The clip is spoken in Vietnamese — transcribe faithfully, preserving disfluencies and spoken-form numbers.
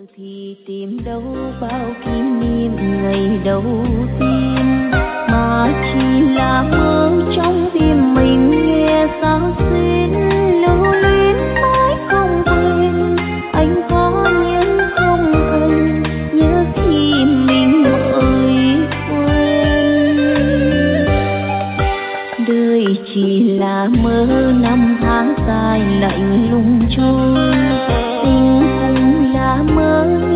thì tìm đâu bao kỷ niệm ngày đầu tiên, mà chỉ là mơ trong tim mình nghe sao xuyên lưu luyến mãi không quên. Anh có nhớ không anh, nhớ khi mình mới quen. Đời chỉ là mơ năm tháng dài lạnh lùng trôi, tình cũng là mơ